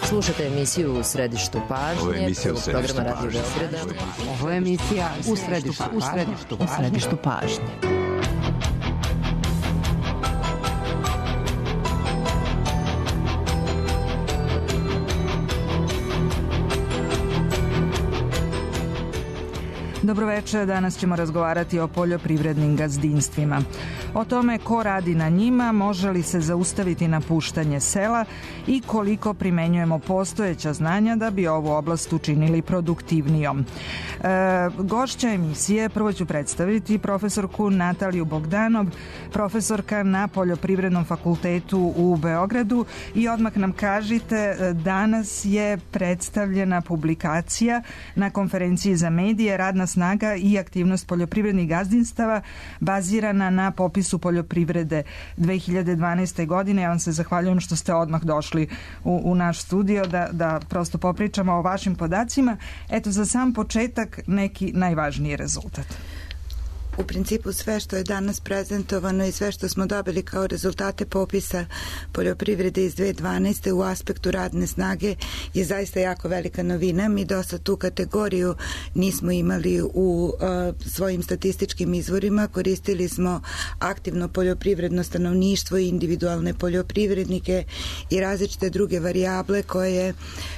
Slušate emisiju U središtu pažnje, programa Radio Beograda. Ovo je emisija U središtu pažnje. Dobroveče, danas ćemo razgovarati o poljoprivrednim gazdinstvima. O tome ko radi na njima, može li se zaustaviti napuštanje sela i koliko primenjujemo postojeća znanja da bi ovu oblast učinili produktivnijom. Gošća emisije, prvo ću predstaviti profesorku Nataliju Bogdanov, profesorka na Poljoprivrednom fakultetu u Beogradu, i odmah nam kažite, danas je predstavljena publikacija na konferenciji za medije Radna snaga i aktivnost poljoprivrednih gazdinstava bazirana na popisu poljoprivrede 2012. godine. Ja vam se zahvaljujem što ste odmah došli u naš studio da prosto popričamo o vašim podacima. Eto, za sam početak neki najvažniji rezultat. U principu sve što je danas prezentovano i sve što smo dobili kao rezultate popisa poljoprivrede iz 2012. u aspektu radne snage je zaista jako velika novina. Mi dosta tu kategoriju nismo imali u svojim statističkim izvorima. Koristili smo aktivno poljoprivredno stanovništvo i individualne poljoprivrednike i različite druge varijable koje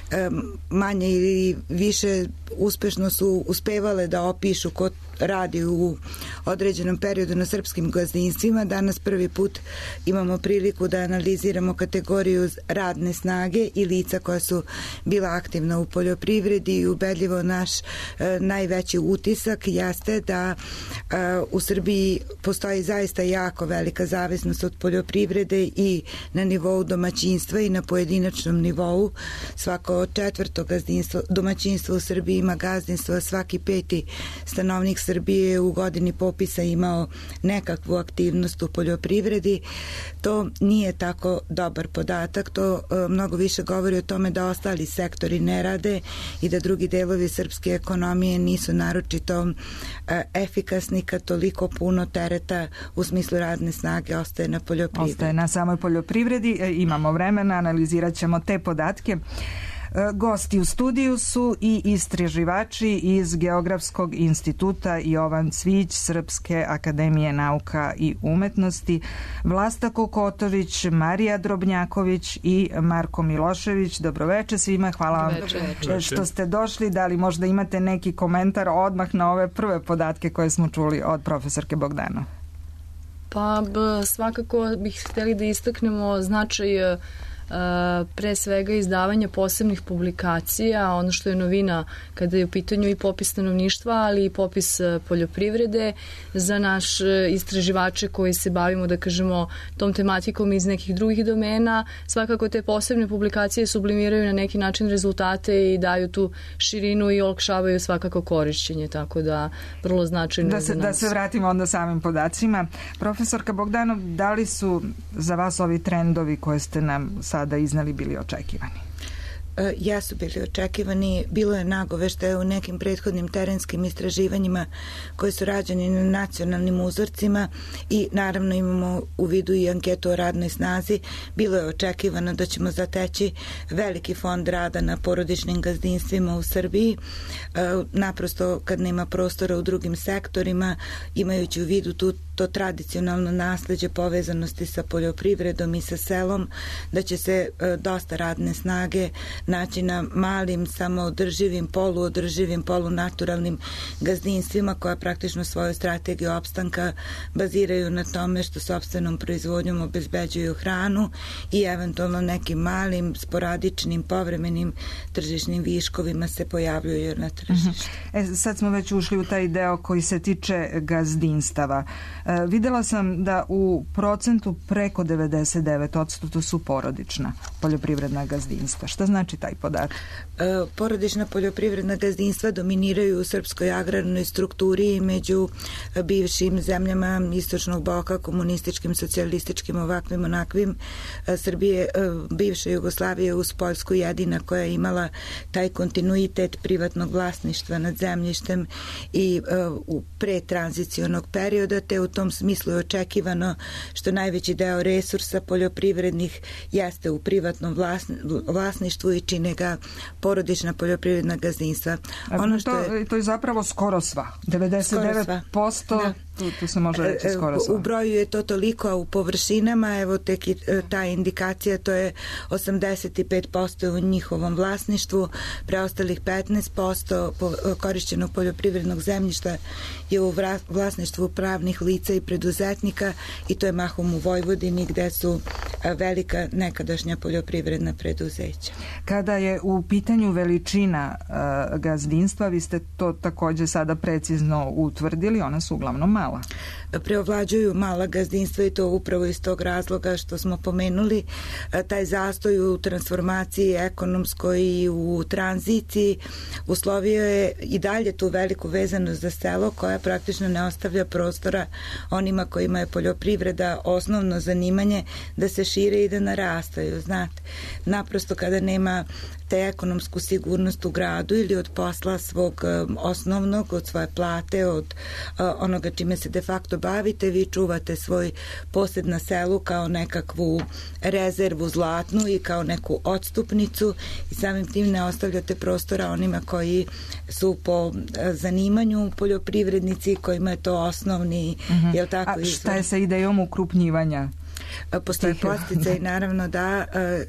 manje ili više uspešno su uspevale da opišu ko radi u određenom periodu na srpskim gazdinstvima. Danas prvi put imamo priliku da analiziramo kategoriju radne snage i lica koja su bila aktivna u poljoprivredi i ubedljivo naš najveći utisak jeste da u Srbiji postoji zaista jako velika zavisnost od poljoprivrede i na nivou domaćinstva i na pojedinačnom nivou. Svako četvrto domaćinstvo u Srbiji ima gazdinstvo, svaki peti stanovnik Srbije je u godini popisa imao nekakvu aktivnost u poljoprivredi. To nije tako dobar podatak, to mnogo više govori o tome da ostali sektori ne rade i da drugi delovi srpske ekonomije nisu naročito efikasni kad toliko puno tereta u smislu radne snage ostaje na poljoprivredi. Ostaje na samoj poljoprivredi, imamo vremena, analizirat ćemo te podatke. Gosti u studiju su i istraživači iz Geografskog instituta Jovan Cvijić, Srpske akademije nauka i umetnosti, Vlasta Kokotović, Marija Drobnjaković i Marko Milošević. Dobroveče svima, hvala vam što ste došli. Da li možda imate neki komentar odmah na ove prve podatke koje smo čuli od profesorke Bogdanov? Pa svakako bih htjeli da istaknemo značaj pre svega izdavanja posebnih publikacija, ono što je novina kada je u pitanju i popis stanovništva, ali i popis poljoprivrede za naš istraživače koji se bavimo, da kažemo, tom tematikom iz nekih drugih domena. Svakako te posebne publikacije sublimiraju na neki način rezultate i daju tu širinu i olakšavaju svakako korišćenje, tako da vrlo značajno za nas. Da se vratimo onda samim podacima. Profesorka Bogdanov, da li su za vas ovi trendovi koje ste nam sada iznali bili očekivani? Jesu bili očekivani. Bilo je nagoveštaja u nekim prethodnim terenskim istraživanjima koje su rađeni na nacionalnim uzorcima i naravno imamo u vidu i anketu o radnoj snazi. Bilo je očekivano da ćemo zateći veliki fond rada na porodičnim gazdinstvima u Srbiji. Naprosto kad nema prostora u drugim sektorima, imajući u vidu to tradicionalno nasleđe povezanosti sa poljoprivredom i sa selom, da će se dosta radne snage naći na malim, samoodrživim, poluodrživim, polunaturalnim gazdinstvima koja praktično svoju strategiju opstanka baziraju na tome što sopstvenom proizvodnjom obezbeđuju hranu i eventualno nekim malim, sporadičnim, povremenim tržišnim viškovima se pojavljuju na tržištu. Sad smo već ušli u taj deo koji se tiče gazdinstava. Videla sam da u procentu preko 99% to su porodična poljoprivredna gazdinstva. Šta znači taj podatak? Porodična poljoprivredna gazdinstva dominiraju u srpskoj agrarnoj strukturi i među bivšim zemljama istočnog bloka, komunističkim, socijalističkim, ovakvim, onakvim. Srbije, bivša Jugoslavija uz Poljsku jedina koja je imala taj kontinuitet privatnog vlasništva nad zemljištem i u pretranzicionog perioda, te u tom smislu je očekivano što najveći deo resursa poljoprivrednih jeste u privatnom vlasništvu i čine ga porodična poljoprivredna gazdinstva. To je zapravo skoro sva. 99%, tu se može reći skoro sva. U broju je to toliko, a u površinama, evo tek ta indikacija, to je 85% u njihovom vlasništvu, preostalih 15% korišćenog poljoprivrednog zemljišta je u vlasništvu pravnih lica i preduzetnika i to je mahom u Vojvodini gde su velika nekadašnja poljoprivredna preduzeća. Kada je u pitanju veličina gazdinstva, vi ste to također sada precizno utvrdili, ona su uglavnom mala. Preovlađuju mala gazdinstva i to upravo iz tog razloga što smo pomenuli taj zastoj u transformaciji ekonomskoj i u tranziciji uslovio je i dalje tu veliku vezanost za selo koja praktično ne ostavlja prostora onima kojima je poljoprivreda osnovno zanimanje da se šire i da narastaju. Znate, naprosto kada nema te ekonomsku sigurnost u gradu ili od posla svog osnovnog, od svoje plate, od onoga čime se de facto bavite, vi čuvate svoj posed na selu kao nekakvu rezervu zlatnu i kao neku odstupnicu i samim tim ne ostavljate prostora onima koji su po zanimanju poljoprivrednici, kojima je to osnovni, jel tako? A šta je sa idejom ukrupnjivanja? Postoji posticaj, naravno da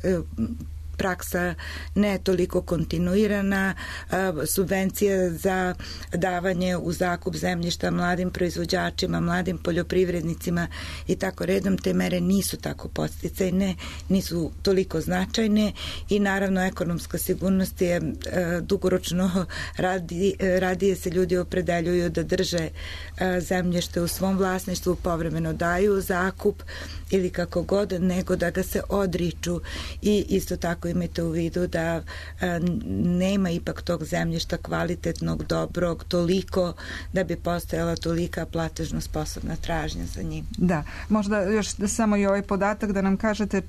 praksa ne toliko kontinuirana, subvencija za davanje u zakup zemljišta mladim proizvođačima, mladim poljoprivrednicima i tako redom, te mere nisu tako podsticajne, nisu toliko značajne i naravno ekonomska sigurnost je dugoročno radije se ljudi opredeljuju da drže zemljište u svom vlasništvu, povremeno daju u zakup ili kako god, nego da ga se odriču i isto tako imajte u vidu da nema ipak tog zemljišta kvalitetnog, dobrog, toliko da bi postojala tolika platežno sposobna tražnja za njim. Da, možda još samo i ovaj podatak da nam kažete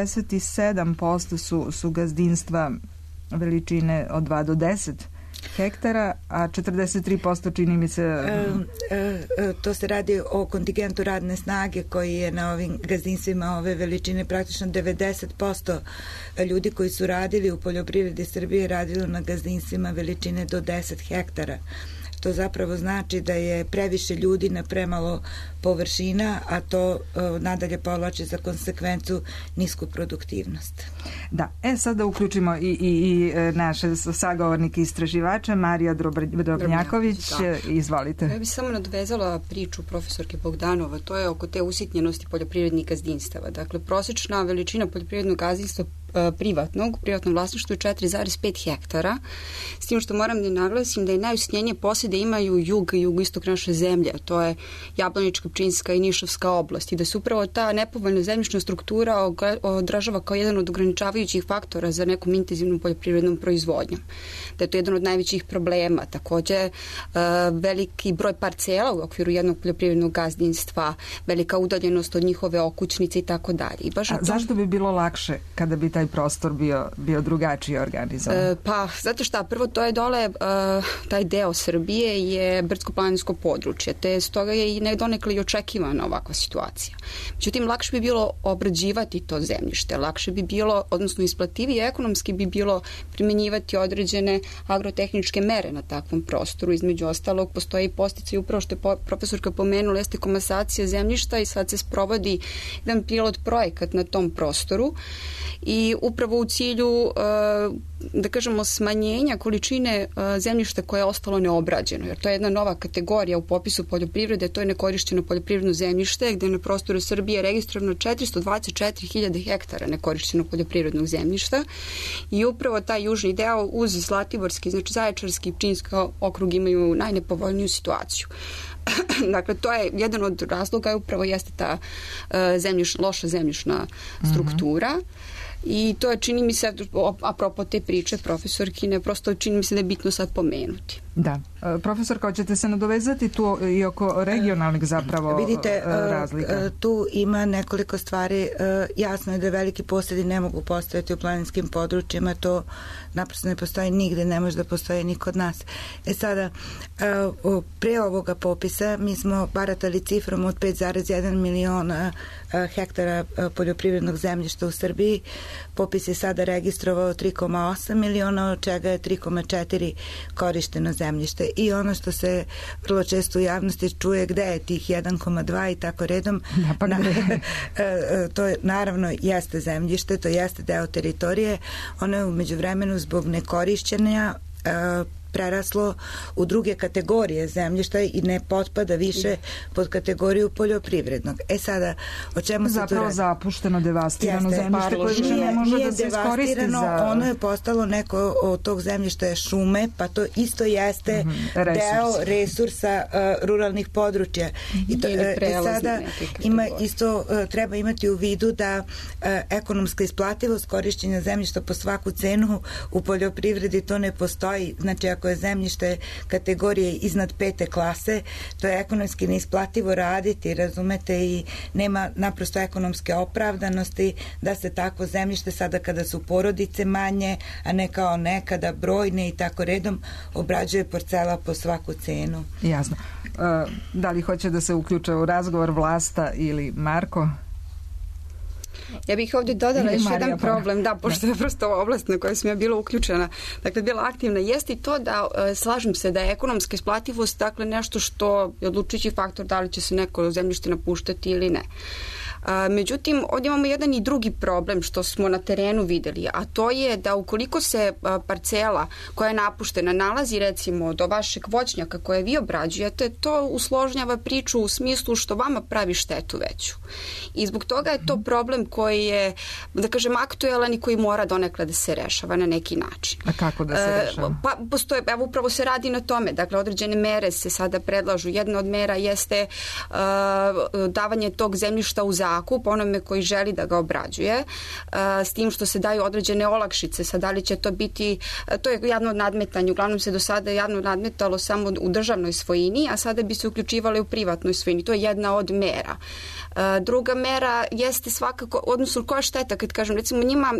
47% su gazdinstva veličine od 2 do 10 hektara, a 43% čini mi se... To se radi o kontingentu radne snage koji je na ovim gazdinstvima ove veličine, praktično 90% ljudi koji su radili u poljoprivredi Srbije radilo na gazdinstvima veličine do 10 hektara. To zapravo znači da je previše ljudi na premalo površina, a to nadalje povlači za konsekvencu nisku produktivnost. Da, sada uključimo i naše sagovornike istraživača, Marija Drobnjaković, izvolite. Ja bih samo nadvezala priču profesorke Bogdanova, to je oko te usitnjenosti poljoprivrednih gazdinstava. Dakle, prosječna veličina poljoprivrednog gazdinstva privatnom vlasništvu je 4,5 hektara, s tim što moram da naglasim da je najusitnjenije posjede imaju jug i jugoistok naše zemlje, to je Jablanička, Pčinjska i Nišavska oblast i da se upravo ta nepovoljna zemljišna struktura odražava kao jedan od ograničavajućih faktora za nekom intenzivnom poljoprivrednom proizvodnjom. Da je to jedan od najvećih problema. Također veliki broj parcela u okviru jednog poljoprivrednog gazdinstva, velika udaljenost od njihove okućnice i tako dalje. Zašto bi bilo lakše kada bi taj prostor bio drugačije organizovan? Pa, zato šta, prvo to je dole, taj deo Srbije je brdsko-planinsko područje, te stoga je i donekle i očekivana ovakva situacija. Međutim, lakše bi bilo obrađivati to zemljište, lakše bi bilo, odnosno isplativije ekonomski bi bilo primjenjivati određene agrotehničke mere na takvom prostoru. Između ostalog, postoji i posticaj, upravo što je profesorka pomenula, jeste komasacija zemljišta i sad se sprovodi jedan pilot projekat na tom prostoru i upravo u cilju, da kažemo, smanjenja količine zemljišta koje je ostalo neobrađeno, jer to je jedna nova kategorija u popisu poljoprivrede, to je nekorišćeno poljoprivredno zemljište, gde na prostoru Srbije registrovano 424.000 hektara nekorišćenog poljoprivrednog zemljišta i upravo taj južni deo uz Zlatiborski, znači Zaječarski i Pčinjski okrug imaju najnepovoljniju situaciju. Dakle, to je jedan od razloga, upravo jeste ta loša zemljišna struktura. I to je, čini mi se, apropo te priče profesorkine, prosto čini mi se da je bitno sad pomenuti. Da. Profesorka, hoćete se nadovezati tu i oko regionalnih zapravo vidite, razlika? Tu ima nekoliko stvari. Jasno je da veliki posjedi ne mogu postojati u planinskim područjima, to naprosto ne postoji nigde, ne može da postoji ni kod nas. Sada, pre ovoga popisa popisa mi smo baratali cifrom od 5,1 miliona hektara poljoprivrednog zemljišta u Srbiji. Popis je sada registrovao 3,8 miliona, od čega je 3,4 korišteno zemljište. I ono što se vrlo često u javnosti čuje, gde je tih 1,2 i tako redom, to je, naravno jeste zemljište, to jeste deo teritorije, ono je umeđu vremenu zbog nekorišćenja preraslo u druge kategorije zemljišta i ne potpada više pod kategoriju poljoprivrednog. Sada, o čemu se tu radi? Zapravo zapušteno, devastirano zemljište koje više ne može da se iskoristi za... Ono je postalo neko od tog zemljišta je šume, pa to isto jeste deo resursa ruralnih područja. I to, sada treba imati u vidu da ekonomska isplativost korišćenja zemljišta po svaku cenu u poljoprivredi to ne postoji. Znači, ako je zemljište kategorije iznad 5. klase, to je ekonomski neisplativo raditi, razumete, i nema naprosto ekonomske opravdanosti da se takvo zemljište sada kada su porodice manje, a ne kao nekada brojne i tako redom, obrađuje parcela po svaku cenu. Jasno. Da li hoće da se uključe u razgovor Vlasta ili Marko? Ja bih ovdje dodala još jedan problem, pošto je prosto oblast na kojoj sam ja bila uključena, dakle bila aktivna, jeste i to da slažem se da je ekonomska isplativost dakle nešto što je odlučujući faktor da li će se neko zemljište napuštati ili ne. Međutim, ovdje imamo jedan i drugi problem što smo na terenu videli, a to je da ukoliko se parcela koja je napuštena nalazi recimo do vašeg voćnjaka koje vi obrađujete, to usložnjava priču u smislu što vama pravi štetu veću. I zbog toga je to problem koji je, da kažem, aktuelan i koji mora donekle da se rešava na neki način. A kako da se rešava? Pa postoje, evo upravo se radi na tome, dakle određene mere se sada predlažu. Jedna od mera jeste davanje tog zemljišta u zakup onome koji želi da ga obrađuje, s tim što se daju određene olakšice. Sad, da li će to biti, to je javno nadmetanje, uglavnom se do sada javno nadmetalo samo u državnoj svojini, a sada bi se uključivali u privatnoj svojini. To je jedna od mera. Druga mera jeste svakako, odnosno koja šteta, kad kažem, recimo njima,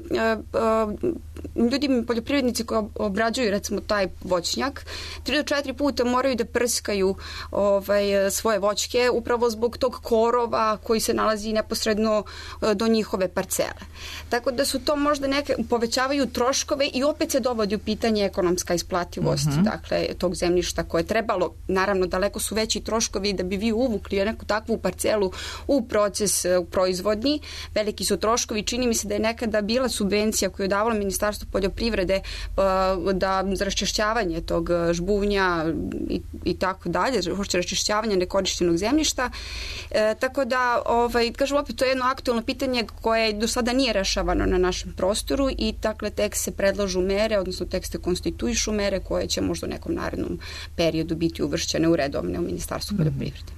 ljudi, poljoprivrednici koji obrađuju recimo taj voćnjak, 3 do 4 puta moraju da prskaju svoje voćke upravo zbog tog korova koji se nalazi neposredno do njihove parcele. Tako da su to možda neke, povećavaju troškove i opet se dovodi u pitanje ekonomska isplativost dakle, tog zemljišta koje je trebalo, naravno daleko su veći troškovi da bi vi uvukli neku takvu parcelu u proces proizvodnji, veliki su troškovi. Čini mi se da je nekada bila subvencija koju je davalo Ministarstvo poljoprivrede za raščišćavanje tog žbuvnja i tako dalje, raščišćavanje nekorišćenog zemljišta. Tako da, kažem opet, to je jedno aktuelno pitanje koje do sada nije rešavano na našem prostoru i dakle tek se predlažu mere, odnosno tek se konstituišu mere koje će možda u nekom narednom periodu biti uvršćene u redovne u Ministarstvu poljoprivrede.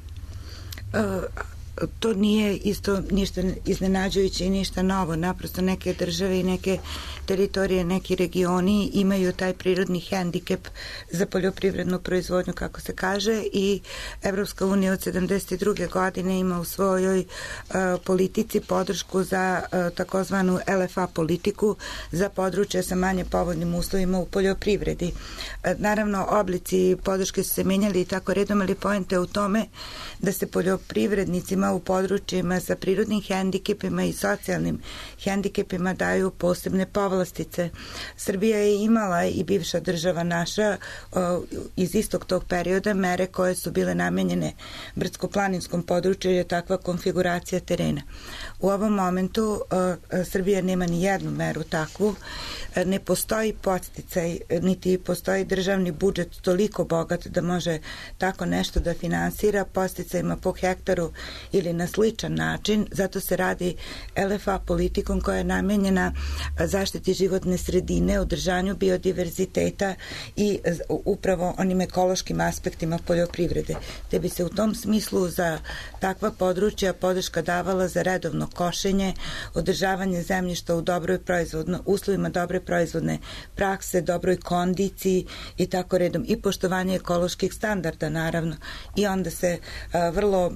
To nije isto ništa iznenađujuće i ništa novo. Naprosto neke države i neke teritorije, neki regioni imaju taj prirodni hendikep za poljoprivrednu proizvodnju, kako se kaže, i Evropska unija od 72. godine ima u svojoj politici podršku za takozvanu LFA politiku za područje sa manje povoljnim uslovima u poljoprivredi. Naravno, oblici podrške su se menjali i tako redom, ali poenta je u tome da se poljoprivrednicima u područjima sa prirodnim hendikepima i socijalnim hendikepima daju posebne povlastice. Srbija je imala i bivša država naša iz istog tog perioda mere koje su bile namenjene brdsko-planinskom području jer je takva konfiguracija terena. U ovom momentu Srbija nema ni jednu meru takvu, ne postoji podsticaj, niti postoji državni budžet toliko bogat da može tako nešto da finansira podsticajima po hektaru ili na sličan način, zato se radi LFA politikom koja je namenjena zaštiti životne sredine, održanju biodiverziteta i upravo onim ekološkim aspektima poljoprivrede. Te bi se u tom smislu za takva područja podrška davala za redovno košenje, održavanje zemljišta u uslovima dobre proizvodne prakse, dobroj kondiciji i tako redom, i poštovanje ekoloških standarda naravno. I onda se vrlo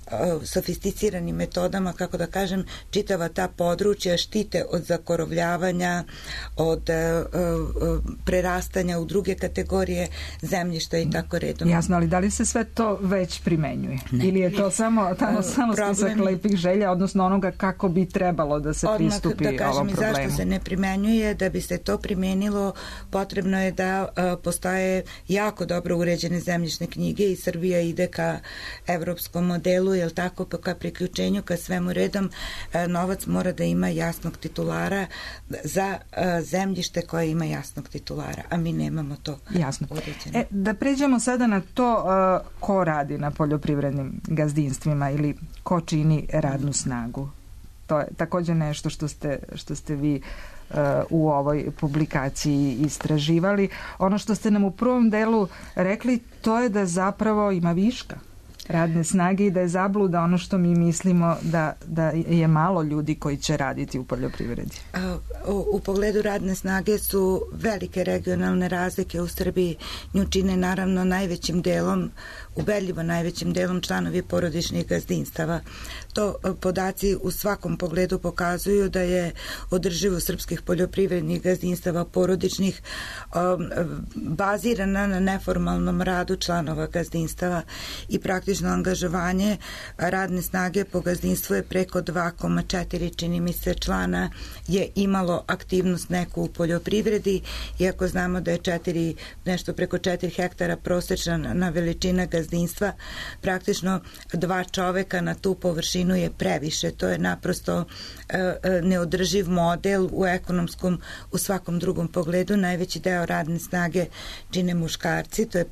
sofisticiranim metodama, kako da kažem, čitava ta područja štite od zakorovljavanja, od prerastanja u druge kategorije zemljišta i tako redom. Jasno, ali da li se sve to već primenjuje? Ne. Ili je to samo spisak lepih želja, odnosno onoga kako bi trebalo da se pristupi ovom problemu? Odmah da kažem i zašto se ne primenjuje. Da bi se to primenilo, potrebno je da postoje jako dobro uređene zemljišne knjige i Srbija ide ka evropskom modelu, jel tako, ka priključenju, ka svemu redom. Novac mora da ima jasnog titulara za zemljište koje ima jasnog titulara, a mi nemamo to uređeno. Da pređemo sada na to ko radi na poljoprivrednim gazdinstvima ili ko čini radnu snagu. To je također nešto što ste vi u ovoj publikaciji istraživali. Ono što ste nam u prvom delu rekli, to je da zapravo ima viška radne snage i da je zabluda ono što mi mislimo da je malo ljudi koji će raditi u poljoprivredi. U pogledu radne snage su velike regionalne razlike u Srbiji. Nju čine naravno najvećim delom, ubedljivo najvećim delom članovi porodičnih gazdinstava. To podaci u svakom pogledu pokazuju da je održivo srpskih poljoprivrednih gazdinstava porodičnih bazirana na neformalnom radu članova gazdinstava i praktično angažovanje radne snage po gazdinstvu je preko 2,4 čini mi se člana je imalo aktivnost neku u poljoprivredi, iako znamo da je nešto preko 4 hektara prosečna veličina gazdinstva, praktično 2 čoveka na tu površinu je previše. To je naprosto neodrživ model u ekonomskom, u svakom drugom pogledu. Najveći deo radne snage čine muškarci, to je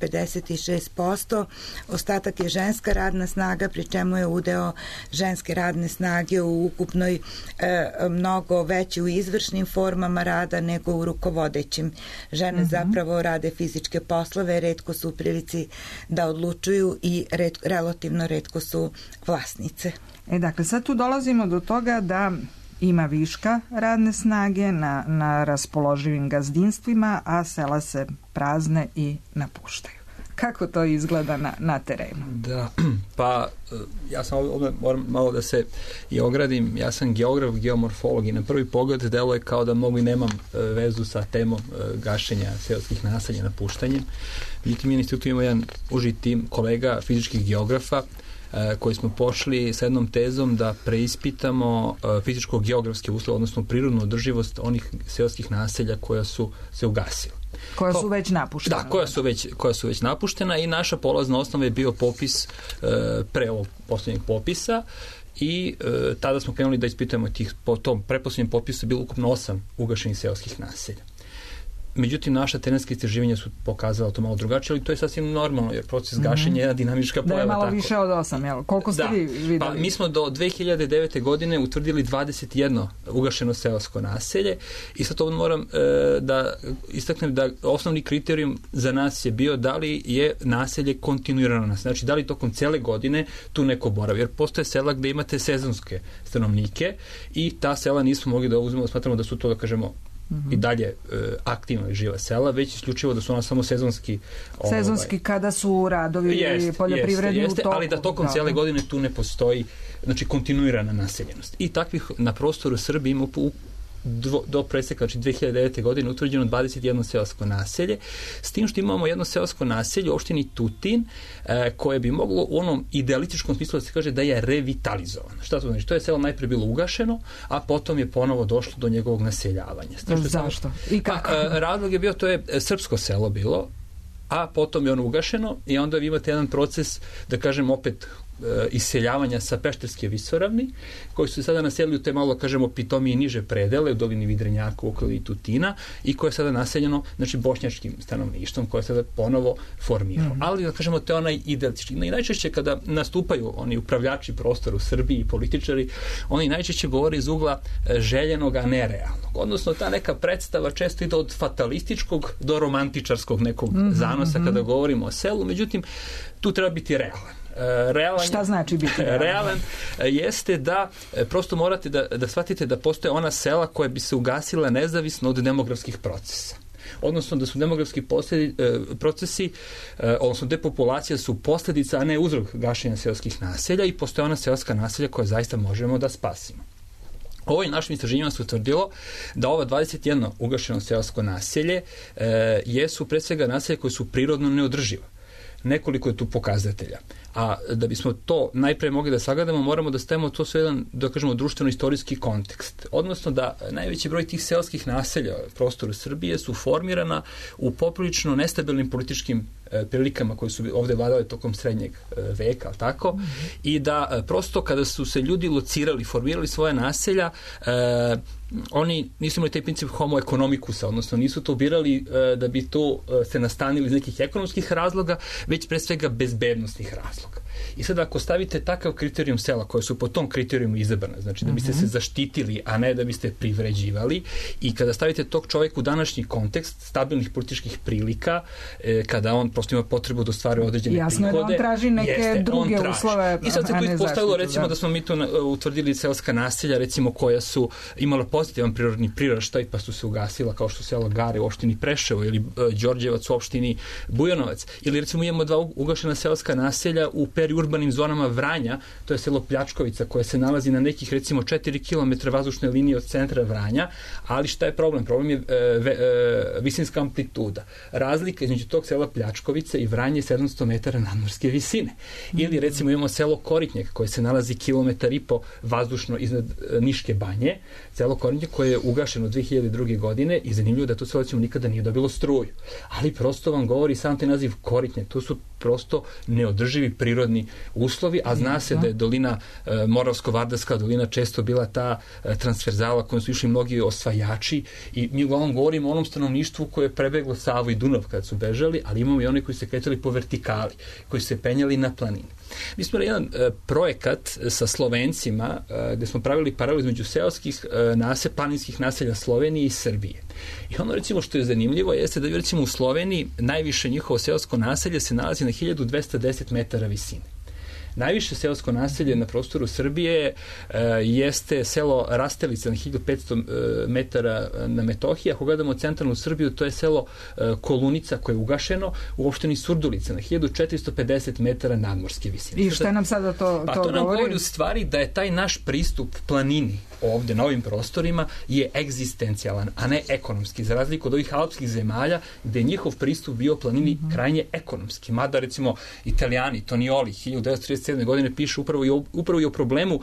56%, ostatak je ženska radna snaga, pri čemu je udeo ženske radne snage u ukupnoj mnogo veći u izvršnim formama rada nego u rukovodećim. Žene zapravo rade fizičke poslove, retko su u prilici da odlučuju i relativno retko su vlasnice. Dakle, sad tu dolazimo do toga da ima viška radne snage na raspoloživim gazdinstvima, a sela se prazne i napuštaju. Kako to izgleda na terenu? Da, pa ja sam ovdje moram malo da se i ogradim. Ja sam geograf, geomorfolog i na prvi pogled deluje kao da mnogo i nemam vezu sa temom gašenja seoskih naselja, napuštanjem. Međutim, mi na institutu imamo jedan uži tim kolega fizičkih geografa koji smo pošli sa jednom tezom da preispitamo fizičko-geografske uslove, odnosno prirodnu održivost onih seoskih naselja koja su se ugasila. Koja su već napuštena. Da, koja su već napuštena i naša polazna osnova je bio popis pre ovog posljednjeg popisa i tada smo krenuli da ispitujemo po tom preposljednjem popisu bilo ukupno 8 ugašenih seoskih naselja. Međutim, naša terenska istraživanja su pokazala to malo drugačije, ali to je sasvim normalno, jer proces gašenja je jedna dinamička pojava. Da je malo više od 8, jel? Koliko ste vi videli? Pa, mi smo do 2009. godine utvrdili 21 ugašeno seosko naselje i sad to moram da istaknem da osnovni kriterijum za nas je bio da li je naselje kontinuirano. Znači, da li tokom cele godine tu neko boravi, jer postoje sela gde imate sezonske stanovnike i ta sela nismo mogli da uzmemo, smatramo da su to, da kažemo, i dalje aktivno živa sela, već isključivo da su ona samo sezonski kada su radovi poljoprivredni u toku. Ali da tokom cijele godine tu ne postoji, znači, kontinuirana naseljenost. I takvih na prostoru Srbije ima do preseka, znači 2009. godine utvrđeno 21 seosko naselje, s tim što imamo jedno seosko naselje u opštini Tutin koje bi moglo u onom idealističkom smislu da se kaže da je revitalizovano. Šta to znači? To je selo najprije bilo ugašeno, a potom je ponovo došlo do njegovog naseljavanja. Zašto? I kako? Razlog je bio, to je srpsko selo bilo, a potom je ono ugašeno i onda vi imate jedan proces, da kažem opet, iseljavanja sa Pešterske visoravni, koji su sada naselili u te malo, kažemo, pitomije niže predele, u dolini Vidrenjaka, u okoli Tutina, i koje je sada naseljeno, znači, bošnjačkim stanovništvom, koje je sada ponovo formirano. Ali, da kažemo, to je onaj idealistički. I najčešće kada nastupaju oni upravljači prostora u Srbiji i političari, oni najčešće govore iz ugla željenog, a ne realnog. Odnosno, ta neka predstava često ide od fatalističkog do romantičarskog nekog zanosa kada govorimo o selu. Međutim, tu treba biti realan. Šta znači biti realan? Jeste da prosto morate da shvatite da postoje ona sela koja bi se ugasila nezavisno od demografskih procesa. odnosno da su demografski procesi, odnosno depopulacija su posljedica, a ne uzrok gašenja seoskih naselja i postoje ona seoska naselja koja zaista možemo da spasimo. Ovim našim istraživanjima se utvrdilo da ova 21 ugašeno seosko naselje jesu pre svega naselje koje su prirodno neodrživa. Nekoliko je tu pokazatelja. A da bismo to najpre mogli da sagledamo, moramo da stavimo to sve jedan, da kažemo, društveno-istorijski kontekst. Odnosno da najveći broj tih seoskih naselja u prostoru Srbije su formirana u poprilično nestabilnim političkim prilikama koje su ovde vladale tokom srednjeg veka, tako? I da prosto kada su se ljudi locirali, formirali svoje naselja, oni nisu imali taj princip homo economicusa, odnosno nisu to birali da bi to se nastanili iz nekih ekonomskih razloga, već pre svega bezbednostnih razloga. I sad ako stavite takav kriterijum sela koje su po tom kriterijumu izabrane, znači da biste se zaštitili, a ne da biste privređivali, i kada stavite tog čoveka u današnji kontekst stabilnih političkih prilika, kada on prosto ima potrebu da ostvaruje određene prihode. Jasno je da on traži neke druge uslove. I sad se tu ispostavilo recimo da smo mi tu utvrdili seoska naselja recimo koja su imala pozitivan prirodni priraštaj pa su se ugasila, kao što selo Gare u opštini Preševo ili Đorđevac u opštini Bujanovac, ili recimo imamo dva ugašena seoska naselja u periurbanim zonama Vranja, to je selo Pljačkovica koje se nalazi na nekih recimo 4 km vazdušne linije od centra Vranja, ali šta je problem? Problem je visinska amplituda. Razlika između tog sela Pljačkovice i Vranje je 700 metara nadmorske visine. Ili recimo imamo selo Koritnjak koje se nalazi 1,5 km vazdušno iznad Niške banje, selo Koritnjak koje je ugašeno 2002. godine i zanimljivo da to selo nikada nije dobilo struju. Ali prosto vam govori sam taj naziv Koritnjak, to su prosto neodrživi prirodni uslovi, a zna se da je dolina Moravsko-Vardarska dolina često bila ta transverzala kojom su išli mnogi osvajači i mi uglavnom govorimo o onom stanovništvu koje je prebeglo Savu i Dunav kad su bežali, ali imamo i oni koji se kretali po vertikali, koji se penjali na planini. Mi smo jedan projekat sa Slovencima gde smo pravili paralel između seoskih planinskih naselja Slovenije i Srbije. I ono recimo što je zanimljivo jeste da recimo u Sloveniji najviše njihovo seosko naselje se nalazi na 1210 metara visine. Najviše seosko naselje na prostoru Srbije jeste selo Rastelica na 1500 metara na Metohiji. Ako gledamo centralnu Srbiju, to je selo Kolunica koje je ugašeno u opštini Surdulica na 1450 metara nadmorske visine. I šta nam sada to govori? Pa to nam govori u stvari da je taj naš pristup planini ovde na ovim prostorima je egzistencijalan, a ne ekonomski, za razliku od ovih alpskih zemalja gde je njihov pristup bio planini krajnje ekonomski. Mada recimo Italijani, Tonioli, 1937. godine piše upravo i o problemu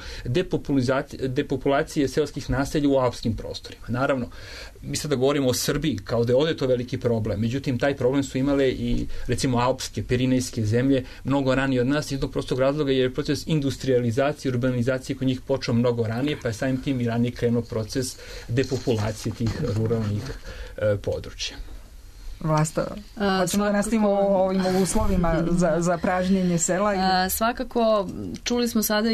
depopulacije seoskih naselja u alpskim prostorima. Naravno, mi sada govorimo o Srbiji, kao da je ovde to veliki problem. Međutim, taj problem su imale i recimo alpske, pirinejske zemlje mnogo ranije od nas, iz jednog prostog razloga jer je proces industrializacije, urbanizacije kod njih počeo mnogo ranije, pa je samim tim i ranije krenuo proces depopulacije tih ruralnih područja. Vlasta, hoćemo da nastavimo o ovim uslovima za pražnjenje sela? Svakako, čuli smo sada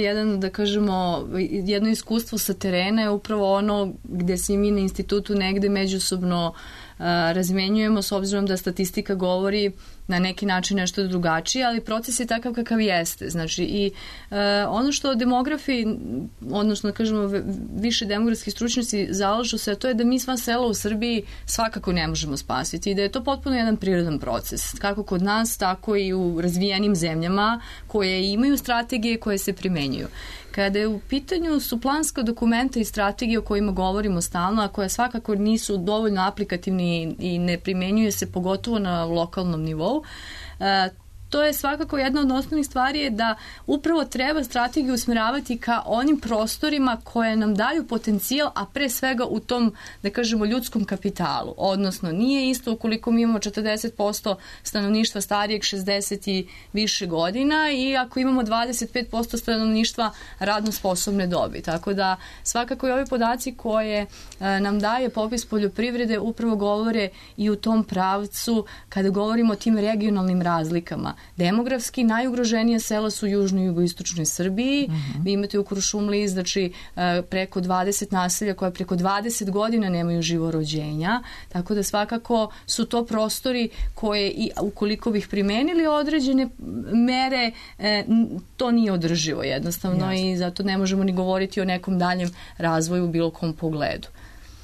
jedno iskustvo sa terena je upravo ono gde se mi na institutu negde međusobno razmenjujemo, s obzirom da statistika govori na neki način nešto drugačije, ali proces je takav kakav jeste. Znači, i ono što demografi, odnosno da kažemo više demografski stručnjaci zalažu se, to je da mi sva sela u Srbiji svakako ne možemo spasiti i da je to potpuno jedan prirodan proces. Kako kod nas, tako i u razvijenim zemljama koje imaju strategije koje se primenjuju. Kada je u pitanju su planska dokumenta i strategije o kojima govorimo stalno, a koje svakako nisu dovoljno aplikativni i ne primenjuje se pogotovo na lokalnom nivou, to je svakako jedna od osnovnih stvari je da upravo treba strategiju usmjeravati ka onim prostorima koje nam daju potencijal, a pre svega u tom, da kažemo, ljudskom kapitalu. Odnosno, nije isto ukoliko mi imamo 40% stanovništva starijeg 60 i više godina i ako imamo 25% stanovništva radno sposobne dobi. Tako da svakako i ovi podaci koje nam daje popis poljoprivrede upravo govore i u tom pravcu kada govorimo o tim regionalnim razlikama. Demografski najugroženije sela su u južnoj i jugoistočnoj Srbiji. Vi imate u Kuršumliji, znači preko 20 naselja koja preko 20 godina nemaju živorođenja, tako da svakako su to prostori koje i ukoliko bih primenili određene mere, to nije održivo jednostavno. Jasne. I zato ne možemo ni govoriti o nekom daljem razvoju u bilo kom pogledu.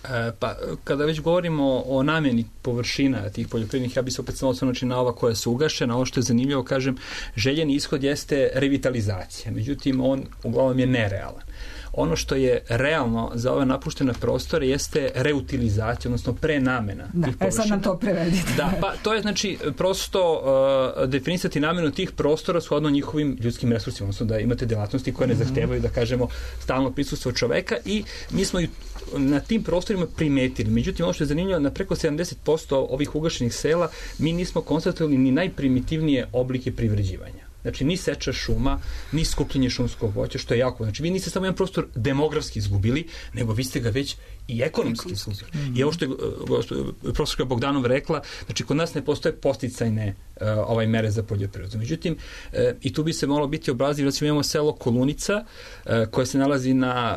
Pa, kada već govorimo o namjeni površina tih poljoprivrednih, ja bih se opet samo osvrnuo na ova koja su ugašena. Ovo što je zanimljivo, kažem, željeni ishod jeste revitalizacija. Međutim, on uglavnom je nerealan. Ono što je realno za ove napuštene prostore jeste reutilizacija, odnosno prenamena tih površina. Sad nam to prevedite. Da, pa to je znači prosto definisati namenu tih prostora shodno njihovim ljudskim resursima, odnosno da imate delatnosti koje ne zahtevaju, da kažemo, stalno prisustvo čoveka i mi smo na tim prostorima primetili. Međutim, ono što je zanimljivo, na preko 70% ovih ugašenih sela mi nismo konstatovali ni najprimitivnije oblike privređivanja. Znači, ni seča šuma, ni skupljenje šumskog voća, što je jako. Znači, vi niste samo jedan prostor demografski izgubili, nego vi ste ga već i ekonomski izgubili. I ovo što je profesorka Bogdanov rekla, znači, kod nas ne postoje posticajne mere za poljoprivredu. Međutim, i tu bi se moralo biti obrazivo, recimo imamo selo Kolunica, koje se nalazi na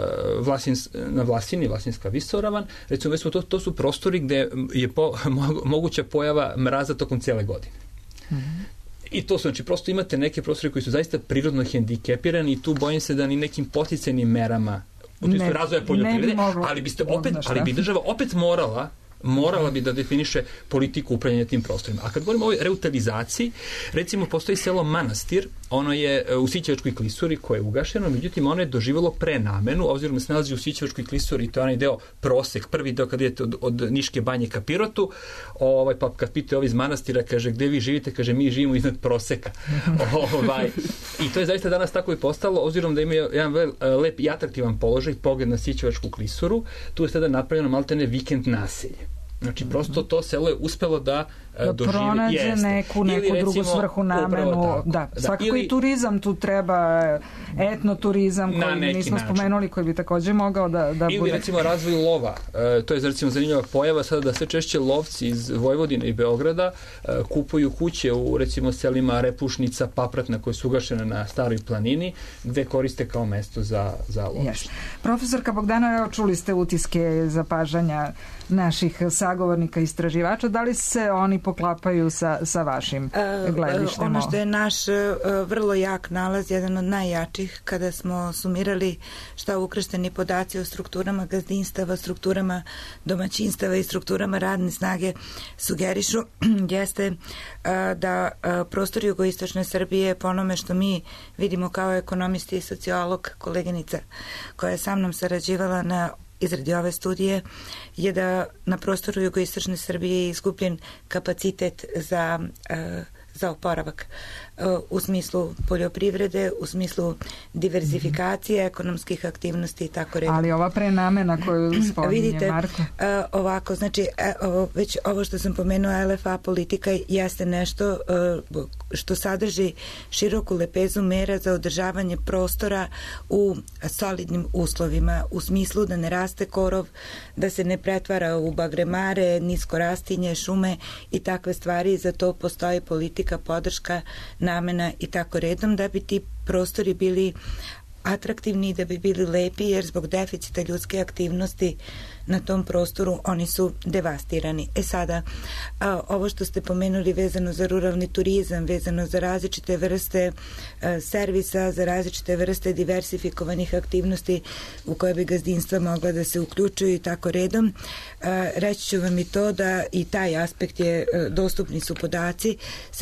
Vlasini, Vlasinska visoravan. Recimo, to su prostori gde je moguća pojava mraza tokom cijele godine. I to su, znači, prosto imate neke prostore koji su zaista prirodno hendikepirani i tu bojim se da ni nekim poticajnim merama u smislu razvoja poljoprivrede, ali bi država opet morala bi da definiše politiku upravljanja tim prostorima. A kad govorimo o ovoj reutilizaciji, recimo postoji selo Manastir, ono je u Sićevačkoj klisuri koje je ugašeno, međutim ono je doživjelo prenamenu, obzirom da se nalazi u Sićevačkoj klisuri, to je onaj deo prosek, prvi deo kad idete od Niške banje ka Pirotu, pa kad pitaju ovi iz Manastira, kaže, gde vi živite, kaže, mi živimo iznad proseka. I to je zaista danas tako i postalo, obzirom da ima jedan lep i atraktivan položaj, pogled na Sićevačku klisuru, tu je sada napravljeno maltene vikend naselje. Znači, prosto to selo je uspelo da doživi. Pronađe neku drugu svrhu, namenu. Svakako i turizam tu treba, etnoturizam koji nismo spomenuli, koji bi također mogao da bude. Ili recimo razvoj lova. To je recimo zanimljiva pojava sada da sve češće lovci iz Vojvodine i Beograda kupuju kuće u recimo selima Repušnica, Papratna koje su ugašene na Staroj planini, gde koriste kao mesto za lovište. Profesorka Bogdanova, evo čuli ste utiske zapažanja naših sagovornika istraživača, da li se oni poklapaju sa vašim gledištem? Ono što je naš vrlo jak nalaz, jedan od najjačih, kada smo sumirali šta ukršteni podaci o strukturama gazdinstava, strukturama domaćinstava i strukturama radne snage sugerišu, jeste da prostor jugoistočne Srbije, po onome što mi vidimo kao ekonomisti i sociolog, koleginica koja je sa mnom sarađivala na izradi ove studije, je da na prostoru jugoistočne Srbije je izgubljen kapacitet za oporavak u smislu poljoprivrede, u smislu diverzifikacije ekonomskih aktivnosti i tako redom. Ali ova prenamena koju spominje Marko? Ovako, znači, već ovo što sam pomenula, LFA politika jeste nešto što sadrži široku lepezu mera za održavanje prostora u solidnim uslovima, u smislu da ne raste korov, da se ne pretvara u bagremare, nisko rastinje, šume i takve stvari. Za to postoji politika, podrška, namena i tako redom, da bi ti prostori bili atraktivni i da bi bili lepi, jer zbog deficita ljudske aktivnosti na tom prostoru oni su devastirani. Sada, ovo što ste pomenuli vezano za ruralni turizam, vezano za različite vrste servisa, za različite vrste diversifikovanih aktivnosti u koje bi gazdinstva mogla da se uključuju i tako redom, reći ću vam i to da i taj aspekt je, dostupni su podaci,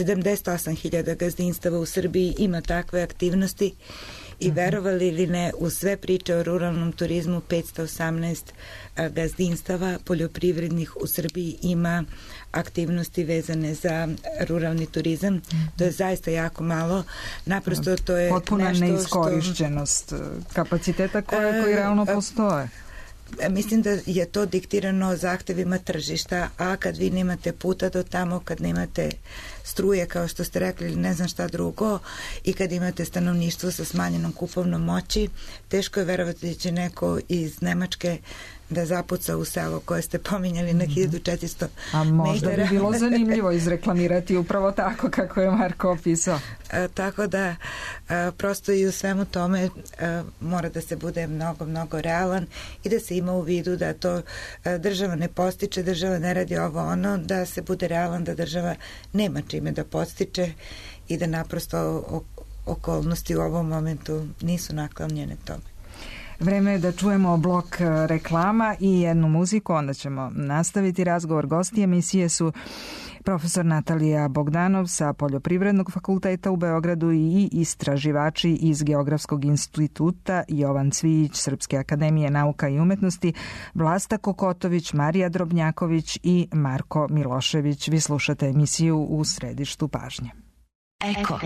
78.000 gazdinstava u Srbiji ima takve aktivnosti i verovali ili ne, u sve priče o ruralnom turizmu 518 gazdinstava poljoprivrednih u Srbiji ima aktivnosti vezane za ruralni turizam. To je zaista jako malo. Naprosto to je potpuna neiskorišćenost kapaciteta koji realno postoje. Mislim da je to diktirano zahtevima tržišta, a kad vi nemate puta do tamo, kad nemate struje, kao što ste rekli, ili ne znam šta drugo, i kad imate stanovništvo sa smanjenom kupovnom moći, teško je verovati da će neko iz Nemačke da zapuca u selo koje ste pominjali na 1400 A možda bi bilo zanimljivo izreklamirati upravo tako kako je Marko opisao. Tako da prosto i u svemu tome mora da se bude mnogo, mnogo realan i da se ima u vidu da to država ne postiče, država ne radi ovo ono, da se bude realan, da država nema čime da podstiče i da naprosto okolnosti u ovom momentu nisu naklonjene tome. Vreme je da čujemo blok reklama i jednu muziku, onda ćemo nastaviti razgovor. Gosti emisije su profesor Natalija Bogdanov sa Poljoprivrednog fakulteta u Beogradu i istraživači iz Geografskog instituta Jovan Cvijić, Srpske akademije nauka i umetnosti, Vlasta Kokotović, Marija Drobnjaković i Marko Milošević. Vi slušate emisiju U središtu pažnje. Eko.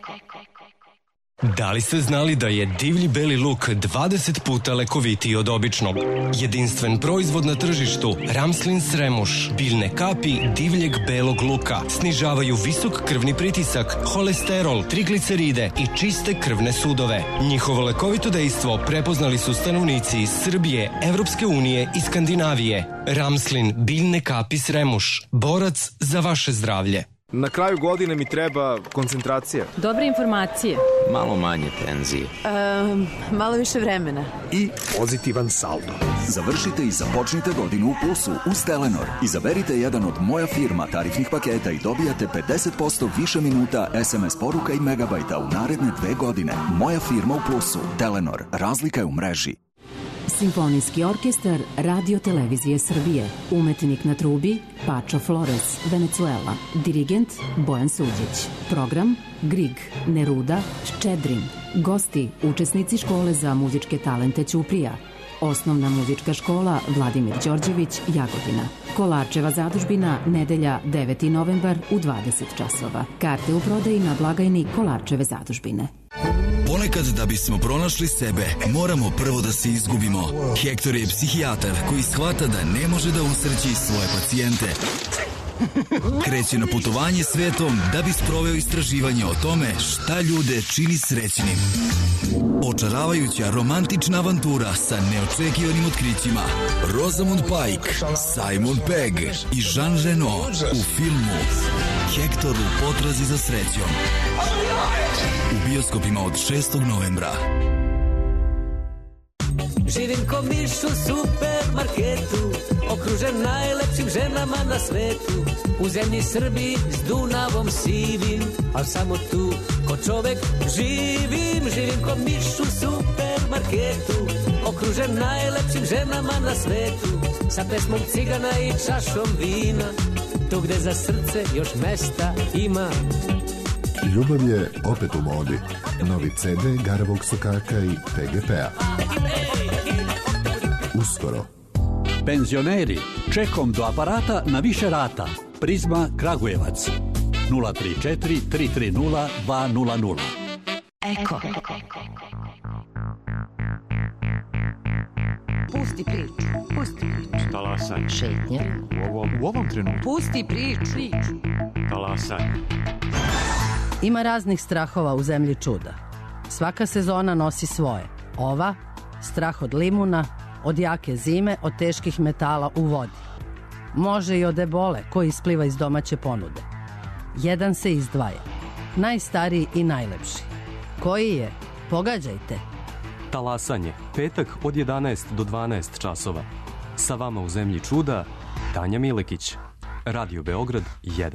Da li ste znali da je divlji beli luk 20 puta lekovitiji od običnog? Jedinstven proizvod na tržištu, Ramslin Sremuš, biljne kapi divljeg belog luka, snižavaju visok krvni pritisak, holesterol, trigliceride i čiste krvne sudove. Njihovo lekovito dejstvo prepoznali su stanovnici iz Srbije, Evropske unije i Skandinavije. Ramslin, biljne kapi Sremuš, borac za vaše zdravlje. Na kraju godine mi treba koncentracija. Dobre informacije. Malo manje tenzije. Malo više vremena. I pozitivan saldo. Završite i započnite godinu u plusu uz Telenor. Izaberite jedan od Moja firma tarifnih paketa i dobijate 50% više minuta SMS poruka i megabajta u naredne 2 godine. Moja firma u plusu. Telenor. Razlika je u mreži. Simfonijski orkestar Radio Televizije Srbije. Umetnik na trubi Pačo Flores, Venezuela. Dirigent Bojan Suđić. Program Grig, Neruda, Ščedrin. Gosti, učesnici škole za muzičke talente Ćuprija. Osnovna muzička škola Vladimir Đorđević, Jagodina. Kolarčeva zadužbina, nedelja 9. novembar u 20 časova. Karte u prodaji na blagajni Kolarčeve zadužbine. Ponekad da bismo pronašli sebe, moramo prvo da se izgubimo. Hektor je psihijatar koji shvata da ne može da usreći svoje pacijente. Kreće na putovanje svetom da bi sproveo istraživanje o tome šta ljude čini srećnim. Očaravajuća romantična avantura sa neočekivanim otkrićima. Rosamund Pike, Simon Pegg i Jean Reno u filmu Hektor u potrazi za srećom. U bioskopima od 6. novembra. Živim ko miš u supermarketu, okružen najlepšim ženama na svetu. U zemlji Srbiji s Dunavom sivim, al samo tu ko čovek živim. Živim ko miš u supermarketu, okružen najlepšim ženama na svetu. Sa pesmom cigana i čašom vina, tu gde za srce još mesta ima. Ljubav je opet u modi. Novi CD Garavog Sokaka i PGP-a. Uskoro. Penzioneri, čekom do aparata na više rata. Prizma Kragujevac. 034 330 200. Eko. Pusti priču. Talasanje. Šetnja. U ovom trenutku. Pusti priču. Talasanje. Ima raznih strahova u zemlji čuda. Svaka sezona nosi svoje. Ova, strah od limuna, od jake zime, od teških metala u vodi. Može i od ebole koji ispliva iz domaće ponude. Jedan se izdvaja. Najstariji i najlepši. Koji je? Pogađajte. Talasanje. Petak od 11 do 12 časova. Sa vama u zemlji čuda, Tanja Milekić. Radio Beograd 1.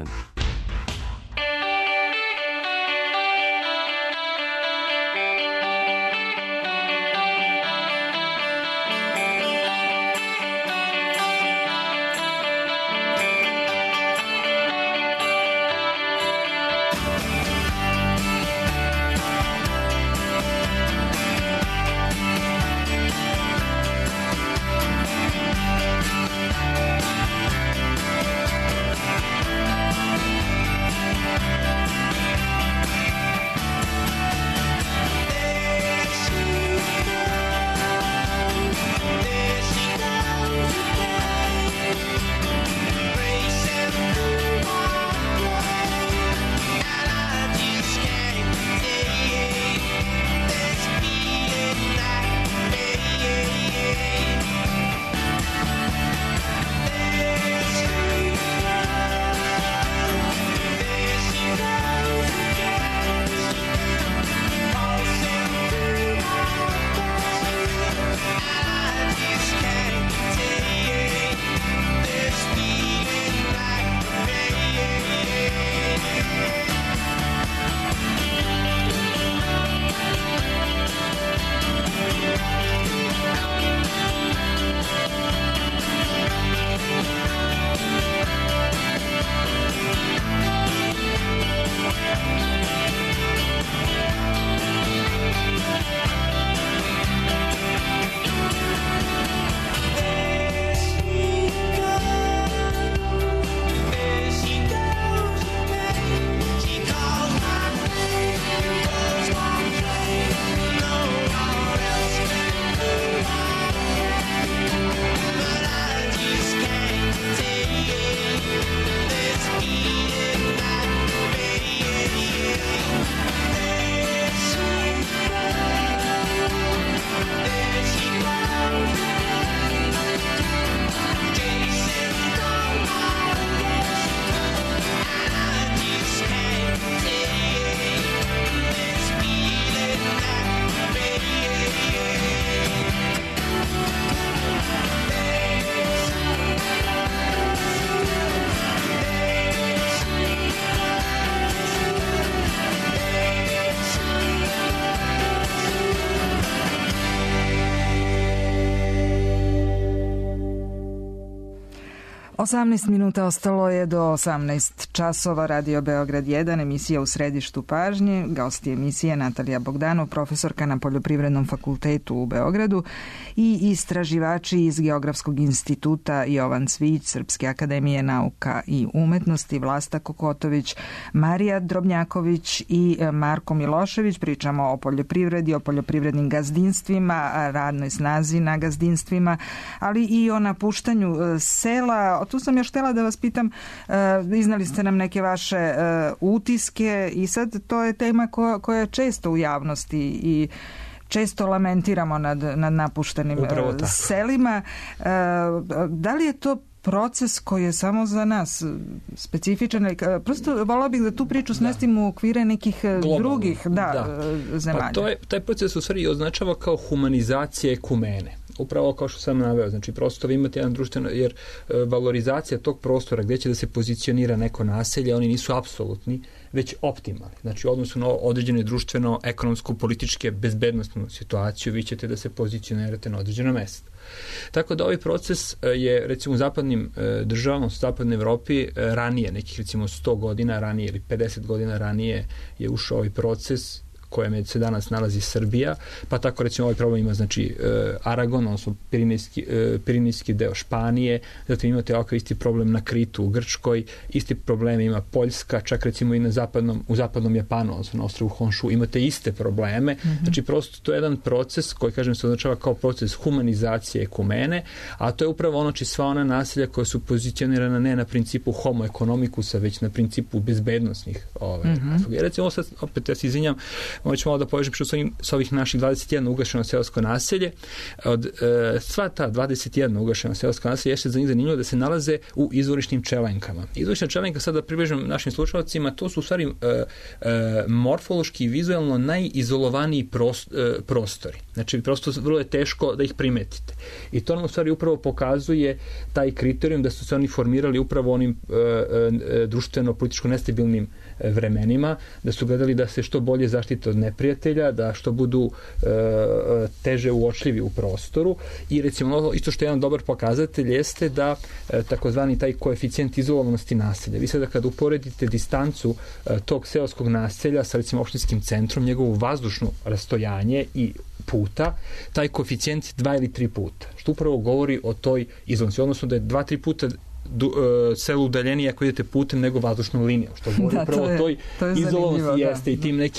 18 minuta ostalo je do 18 časova. Radio Beograd 1, emisija u središtu pažnje. Gosti emisije Natalija Bogdanov, profesorka na Poljoprivrednom fakultetu u Beogradu, i istraživači iz Geografskog instituta Jovan Cvijić, Srpske akademije nauka i umetnosti, Vlasta Kokotović, Marija Drobnjaković i Marko Milošević. Pričamo o poljoprivredi, o poljoprivrednim gazdinstvima, radnoj snazi na gazdinstvima, ali i o napuštanju sela. Tu sam još htjela da vas pitam, iznali ste nam neke vaše utiske i sad to je tema koja je često u javnosti i često lamentiramo nad napuštenim selima. Da li je to proces koji je samo za nas specifičan? Prosto volao bih da tu priču smestimo u okvire nekih drugih zemalja. Pa taj proces u stvari označava kao humanizacija ekumene. Upravo kao što sam naveo, znači prosto vi imate jedan društveno, jer valorizacija tog prostora gdje će da se pozicionira neko naselje, oni nisu apsolutni, već optimalni. Znači u odnosu na određene društveno, ekonomsku, političke, bezbednostnu situaciju, vi ćete da se pozicionirate na određeno mesto. Tako da ovaj proces je recimo u zapadnim državama, u zapadnoj Evropi ranije, nekih recimo 100 godina ranije ili 50 godina ranije je ušao ovaj proces kojem se danas nalazi Srbija, pa tako recimo ovaj problem ima znači Aragon, odnosno Pirinejski deo Španije, zatim imate ovakav isti problem na Kritu u Grčkoj, isti problem ima Poljska, čak recimo i u zapadnom Japanu, odnosno na ostrvu Honshu, imate iste probleme. Znači prosto to je jedan proces koji, kažem, se označava kao proces humanizacije ekumene, a to je upravo ono sva ona naselja koja su pozicionirana ne na principu homo economicusa, već na principu bezbednosnih. Recimo sad, opet ja se izvinjam, ću malo da povežem s ovih naših 21 ugašeno seosko naselje. Od sva ta 21 ugašeno seosko naselje je za njih zanimljivo da se nalaze u izvorišnim čelenkama. Izvorišna čelenka, sad da približim našim slušalcima, to su u stvari morfološki i vizualno najizolovaniji prostori. Znači, prosto vrlo je teško da ih primetite. I to nam u stvari upravo pokazuje taj kriterijum da su se oni formirali upravo onim društveno-političko nestabilnim vremenima, da su gledali da se što bolje zaštite od neprijatelja, da što budu teže uočljivi u prostoru. I recimo isto što je jedan dobar pokazatelj jeste da takozvani taj koeficijent izolovanosti naselja. Vi sada kad uporedite distancu tog seoskog naselja sa recimo opštinskim centrom, njegovu vazdušno rastojanje i puta, taj koeficijent je 2 ili 3 puta. Što upravo govori o toj izolanosti, odnosno da je 2-3 puta selo udaljenije ako idete putem nego vazdušnom linijom, što govori upravo o toj izolovanosti jeste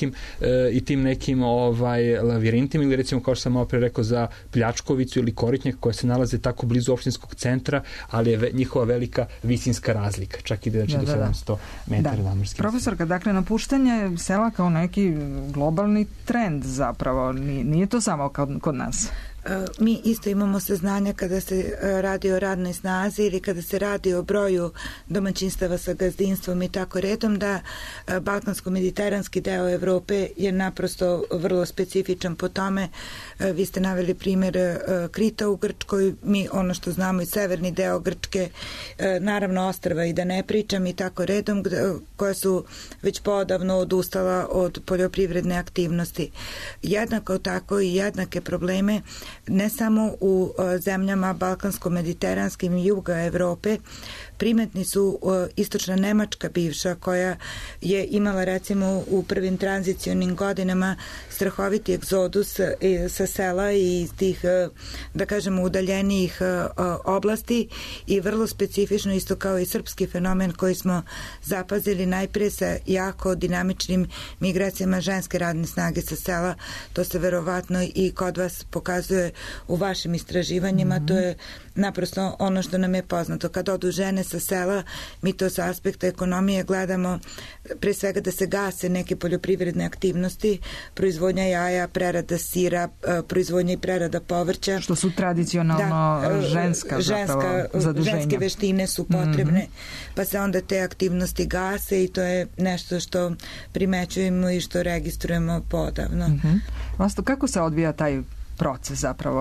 i tim nekim lavirintima, ili recimo kao što sam malo pre rekao za Pljačkovicu ili Koritnjak koje se nalaze tako blizu opštinskog centra, ali je njihova velika visinska razlika, čak ide do 700 metara nadmorske. Profesorka, dakle, napuštanje sela kao neki globalni trend zapravo, nije to samo kod nas. Mi isto imamo saznanja kada se radi o radnoj snazi ili kada se radi o broju domaćinstava sa gazdinstvom i tako redom, da balkansko-mediteranski deo Evrope je naprosto vrlo specifičan po tome. Vi ste naveli primjer Krita u Grčkoj, mi ono što znamo i severni deo Grčke, naravno ostrva i da ne pričam i tako redom, koja su već podavno odustala od poljoprivredne aktivnosti. Jednako tako i jednake probleme ne samo u zemljama balkansko-mediteranskim i juga Evrope, primetni su istočna Nemačka bivša, koja je imala recimo u prvim tranzicionim godinama strahoviti egzodus sa sela i iz tih, da kažemo, udaljenijih oblasti, i vrlo specifično, isto kao i srpski fenomen koji smo zapazili najprije sa jako dinamičnim migracijama ženske radne snage sa sela. To se verovatno i kod vas pokazuje u vašim istraživanjima. To je naprosto ono što nam je poznato. Kad odu žene sa sela, mi to sa aspekta ekonomije gledamo pre svega da se gase neke poljoprivredne aktivnosti, proizvodnja jaja, prerada sira, proizvodnja i prerada povrća. Što su tradicionalno ženska zaduženja. Ženske veštine su potrebne, pa se onda te aktivnosti gase i to je nešto što primećujemo i što registrujemo podavno. Vlasto, kako se odvija taj proces zapravo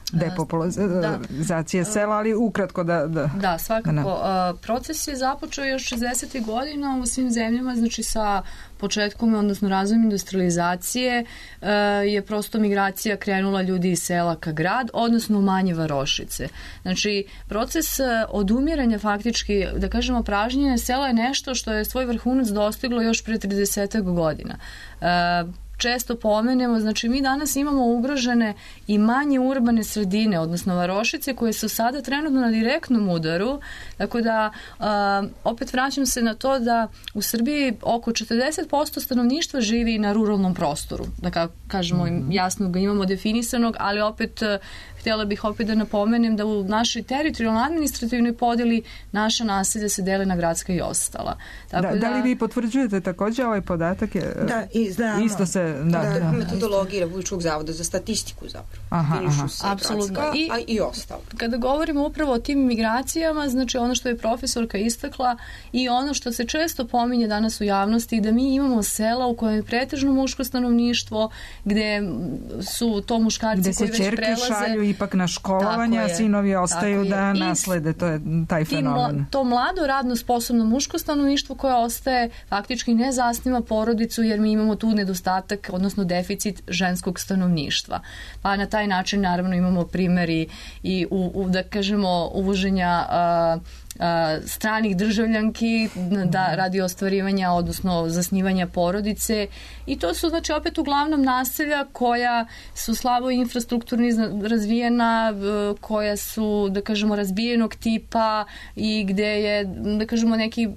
depopulacije sela, ali ukratko Da, svakako. Proces je započeo još 60. godina u svim zemljama, znači sa početkom, odnosno razvojem industrializacije je prosto migracija krenula ljudi iz sela ka grad, odnosno u manje varošice. Znači, proces odumiranja faktički, da kažemo, pražnjenja sela je nešto što je svoj vrhunac dostiglo još pre 30 godina. Često pomenemo, znači mi danas imamo ugrožene i manje urbane sredine, odnosno varošice koje su sada trenutno na direktnom udaru, tako da opet vraćam se na to da u Srbiji oko 40% stanovništva živi na ruralnom prostoru, da kažemo jasno ga imamo definisanog, ali opet htjela bih opet da napomenem da u našoj teritorijalno-administrativnoj podeli naša naselja se dele na gradska i ostala. Tako da li vi potvrđujete također ovaj podatak? Da, i znamo. Isto se... Metodologija Republičkog zavoda za statistiku zapravo. Finišu se apsolutno. A i ostalo. Kada govorimo upravo o tim migracijama, znači ono što je profesorka istakla i ono što se često pominje danas u javnosti, da mi imamo sela u kojem je pretežno muško stanovništvo, gde su to muškarci koji već prelaze... šalju ipak na školovanje, a sinovi ostaju da naslede, to je taj fenomen. To mlado radno sposobno muško stanovništvo koje ostaje faktički ne zasniva porodicu, jer mi imamo tu nedostatak, odnosno deficit ženskog stanovništva. Pa na taj način naravno imamo primjeri i da kažemo uvoženja stranih državljanki da radi ostvarivanja, odnosno zasnivanja porodice, i to su znači opet uglavnom naselja koja su slabo infrastrukturni razvijena, koja su da kažemo razbijenog tipa i gde je da kažemo neki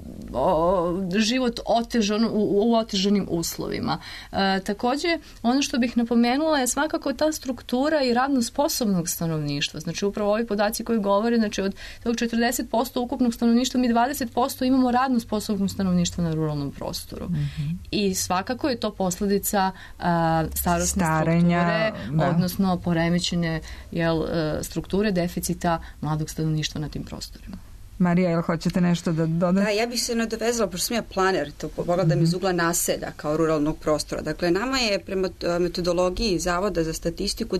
život otežan u otežanim uslovima. Također ono što bih napomenula je svakako ta struktura i radno sposobnog stanovništva. Znači upravo ovi podaci koji govore, znači od tog 40% ukupnog stanovništva mi 20% imamo radno sposobno stanovništvo na ruralnom prostoru. I svakako je to posljedica starosne strukture, odnosno poremećene strukture deficita mladog stanovništva na tim prostorima. Marija, jel hoćete nešto da dodate? Da, ja bih se nadovezala, pošto sam ja planer, to pogledam iz ugla naselja kao ruralnog prostora. Dakle, nama je prema metodologiji Zavoda za statistiku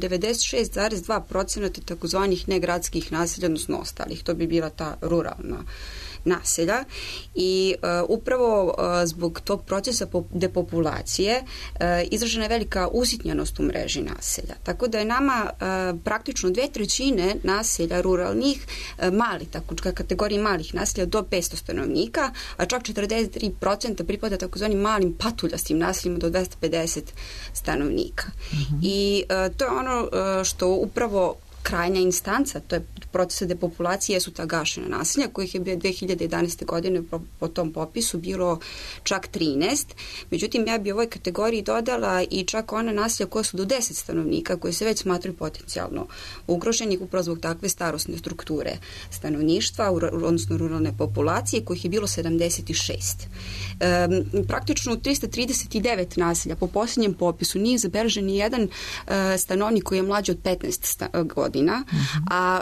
96,2% takozvanih negradskih naselja, odnosno ostalih. To bi bila ta ruralna naselja i upravo zbog tog procesa depopulacije izražena je velika usitnjenost u mreži naselja. Tako da je nama praktično 2/3 naselja ruralnih mali, tako kategoriji malih naselja do 500 stanovnika, a čak 43% pripada takozvanim malim patuljastim naseljima do 250 stanovnika. I to je ono što upravo krajnja instanca, to je procesa depopulacije, su ta gašena naselja, kojih je 2011. godine po tom popisu bilo čak 13. Međutim, ja bi u ovoj kategoriji dodala i čak ona naselja koja su do 10 stanovnika, koje se već smatruju potencijalno ugroženi upravo zbog takve starosne strukture stanovništva, odnosno ruralne populacije, kojih je bilo 76. Praktično u 339 naselja po posljednjem popisu nije zabeležen ni jedan stanovnik koji je mlađi od 15 godina, a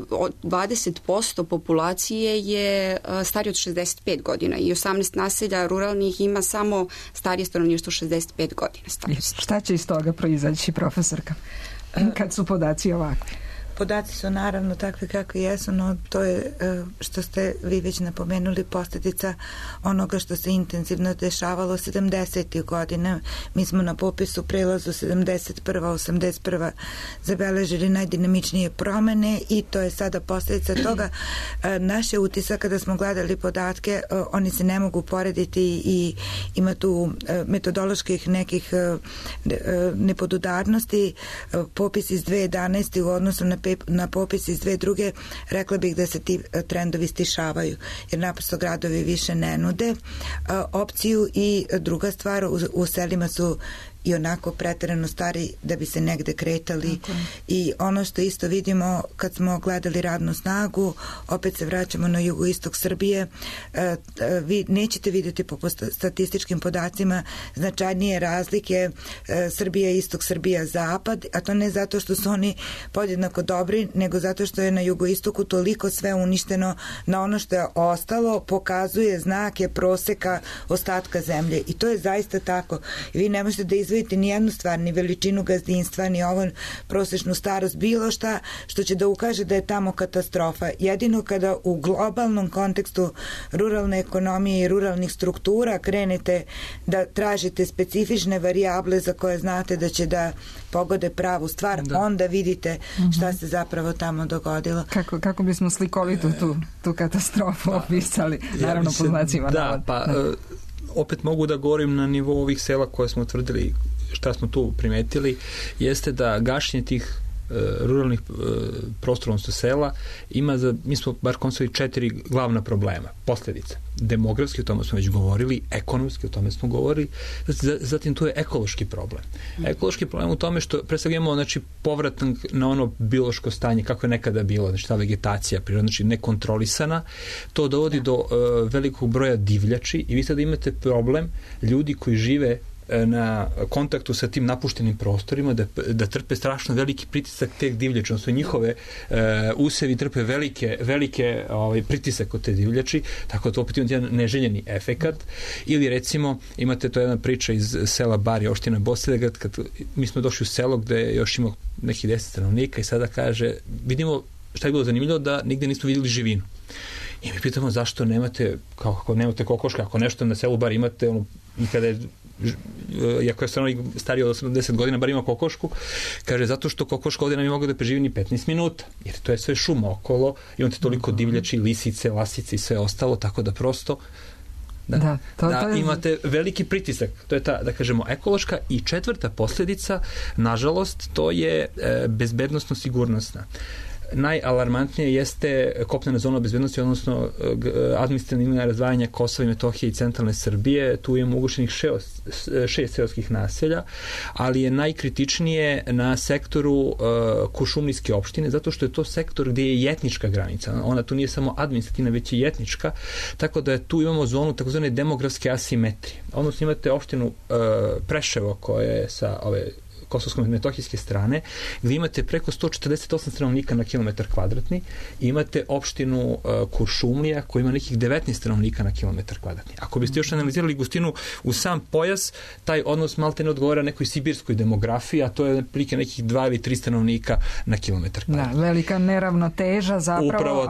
20% populacije je starije od 65 godina i 18 naselja ruralnih ima samo starije stanovništvo 65 godina starosti. Šta će iz toga proizaći, profesorka, kad su podaci ovakvi? Podaci su naravno takvi kakvi jesu, no to je, što ste vi već napomenuli, posljedica onoga što se intenzivno dešavalo 70. godina. Mi smo na popisu prelazu 71. 81. zabeležili najdinamičnije promene i to je sada posljedica toga. Naše utisak kada smo gledali podatke, oni se ne mogu porediti i ima tu metodoloških nekih nepodudarnosti. Popis iz 2011. u odnosu na popis iz 2002. rekla bih da se ti trendovi stišavaju, jer naprosto gradovi više ne nude opciju i druga stvar, u selima su i onako pretjerano stari da bi se negde kretali. I ono što isto vidimo kad smo gledali radnu snagu, opet se vraćamo na jugoistok Srbije, vi nećete vidjeti po statističkim podacima značajnije razlike Srbija, istok, Srbija, zapad, a to ne zato što su oni podjednako dobri, nego zato što je na jugoistoku toliko sve uništeno, na ono što je ostalo pokazuje znake proseka ostatka zemlje. I to je zaista tako. Vi ne možete da izdvojiti ni jednu stvar, ni veličinu gazdinstva, ni ovo prosečnu starost, bilo šta što će da ukaže da je tamo katastrofa. Jedino kada u globalnom kontekstu ruralne ekonomije i ruralnih struktura krenete da tražite specifične varijable za koje znate da će da pogode pravu stvar, onda vidite šta se zapravo tamo dogodilo. Kako bismo slikovito tu katastrofu opisali, naravno po znacima navoda. Pa opet mogu da govorim na nivou ovih sela koje smo utvrdili, šta smo tu primetili, jeste da gašenje tih ruralnih prostora, odnosno sela, mi smo bar konstatovali 4 glavna problema, posljedice. Demografski, o tome smo već govorili, ekonomski, o tome smo govorili, zatim tu je ekološki problem. Ekološki problem u tome što pre svega imamo povratak na ono biološko stanje kako je nekada bilo, znači ta vegetacija prirodna, znači nekontrolisana, to dovodi do velikog broja divljači i vi sada imate problem ljudi koji žive na kontaktu sa tim napuštenim prostorima da trpe strašno veliki pritisak te divljači, odnosno njihove usevi trpe velike pritisak od te divljači, tako da to opet imate jedan neželjeni efekat. Ili recimo imate to jedna priča iz sela Bari, opština Bosilegrad, kad mi smo došli u selo gde još ima nekih 10 stanovnika i sada kaže, vidimo šta je bilo zanimljivo, da nigde nismo vidjeli živinu. I mi pitamo zašto nemate, kako nemate kokoška, ako nešto na selu bar imate, i kada je iako je stanovnik stariji od 80 godina, bar ima kokošku, kaže zato što kokoška ovdje nam je mogla da preživi ni 15 minuta, jer to je sve šuma okolo, imate toliko divljači, lisice, lasice i sve ostalo, tako da prosto imate veliki pritisak. To je ta, da kažemo, ekološka. I četvrta posljedica, nažalost, to je bezbednosno-sigurnosna. Najalarmantnije jeste kopnena zona bezbednosti, odnosno administrativno razdvajanje Kosova i Metohije i centralne Srbije. Tu imamo ugušenih 6 seoskih naselja, ali je najkritičnije na sektoru Kuršumlijske opštine, zato što je to sektor gdje je etnička granica. Ona tu nije samo administrativna, već i etnička, tako da tu imamo zonu takozvane demografske asimetrije. Odnosno imate opštinu Preševo, koja je sa ove kosovsko-metohijske strane, gdje imate preko 148 stanovnika na kilometar kvadratni i imate opštinu Kuršumlija koja ima nekih 19 stanovnika na kilometar kvadratni. Ako biste još analizirali gustinu u sam pojas, taj odnos malte ne odgovara nekoj sibirskoj demografiji, a to je prilike nekih 2 ili 3 stanovnika na kilometar kvadratni. Da, velika neravnoteža zapravo,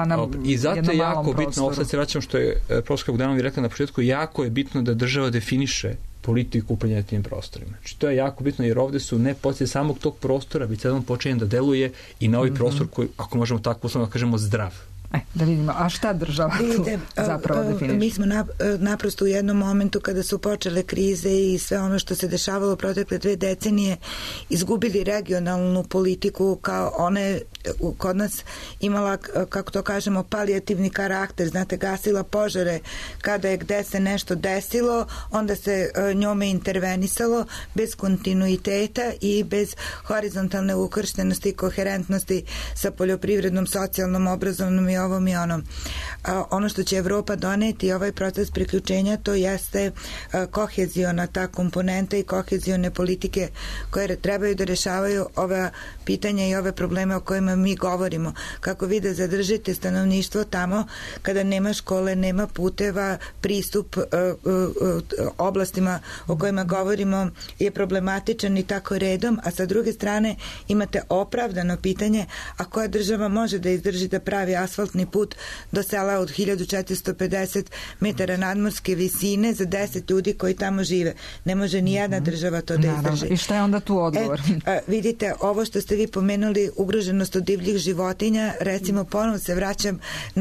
i zato je jako bitno, ovo sad se vraćam što je profesor Bogdanović rekla na početku, jako je bitno da država definiše politiku upravljanja tim prostorima. Znači, to je jako bitno jer ovdje su ne poslije samog tog prostora, već sad on počinje da deluje i na ovaj prostor koji, ako možemo tako uslovno da kažemo, zdrav. Da vidimo, a šta država tu zapravo definiše? Mi smo naprosto u jednom momentu kada su počele krize i sve ono što se dešavalo protekle 2 decenije izgubili regionalnu politiku kao ona je kod nas imala, kako to kažemo, palijativni karakter, znate, gasila požare kada je gde se nešto desilo, onda se njome intervenisalo bez kontinuiteta i bez horizontalne ukrštenosti i koherentnosti sa poljoprivrednom, socijalnom, obrazovnom i ovom i onom. Ono što će Evropa doneti, ovaj proces priključenja, to jeste koheziona ta komponenta i kohezione politike koje trebaju da rešavaju ova pitanja i ove probleme o kojima mi govorimo. Kako vi da zadržite stanovništvo tamo kada nema škole, nema puteva, pristup oblastima o kojima govorimo je problematičan i tako redom, a sa druge strane imate opravdano pitanje, a koja država može da izdrži da pravi asfaltni put do sela od 1450 metara nadmorske visine za 10 ljudi koji tamo žive. Ne može ni jedna država to da izdrži. I šta je onda tu odgovor? Vidite, ovo što vi pomenuli, ugroženost od divljih životinja, recimo ponovno se vraćam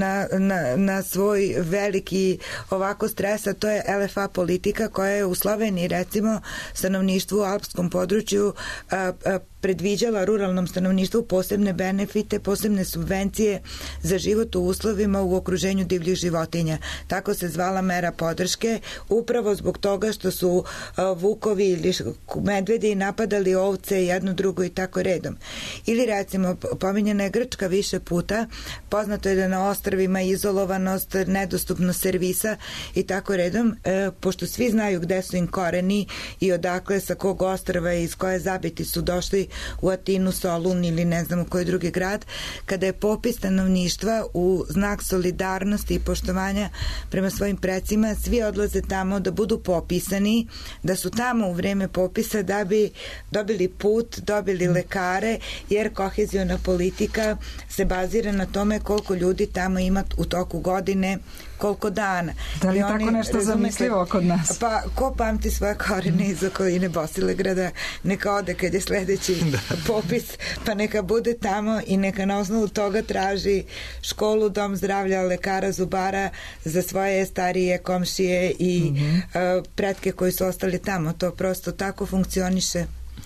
na svoj veliki ovako stresa, to je LFA politika koja je u Sloveniji recimo stanovništvu u alpskom području predviđala ruralnom stanovništvu posebne benefite, posebne subvencije za život u uslovima u okruženju divljih životinja. Tako se zvala mera podrške, upravo zbog toga što su vukovi ili medvedi napadali ovce jedno drugo i tako redom. Ili recimo, pominjena je Grčka više puta, poznato je da na ostrvima izolovanost, nedostupnost servisa i tako redom, pošto svi znaju gde su im koreni i odakle, sa kog ostrva i iz koje zabiti su došli u Atinu, Solun ili ne znam u koji drugi grad, kada je popis stanovništva u znak solidarnosti i poštovanja prema svojim precima, svi odlaze tamo da budu popisani, da su tamo u vreme popisa da bi dobili put, dobili lekare, jer koheziona politika se bazira na tome koliko ljudi tamo ima u toku godine, koliko dana. Da li je tako nešto zamislivo kod nas? Pa, ko pamti svoje korene iz okoline Bosilegrada, neka ode kad je sledeći popis, pa neka bude tamo i neka na osnovu toga traži školu, dom zdravlja, lekara, zubara za svoje starije komšije i pretke koji su ostali tamo. To prosto tako funkcioniše.